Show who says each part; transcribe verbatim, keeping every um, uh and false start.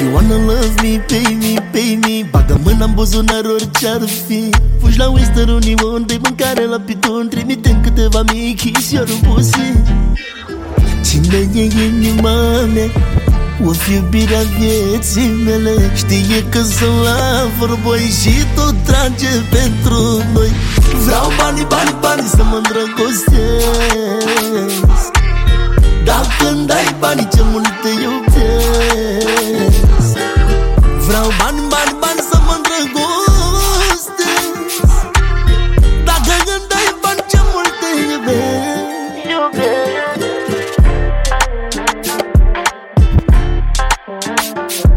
Speaker 1: You wanna love me, pay me, pay me. Bagă mâna în buzunar orice-ar fi. Fugi la Western Union, dai mâncare la piton, trimite-mi câteva mii chisiori în pusi. Cine e inima mea, o fi iubirea vieții mele. Știe că sunt la vorboi și tot trage pentru noi. Vreau banii, banii, banii să mă îndrăgostesc. Dacă îmi dai banii, ce mult te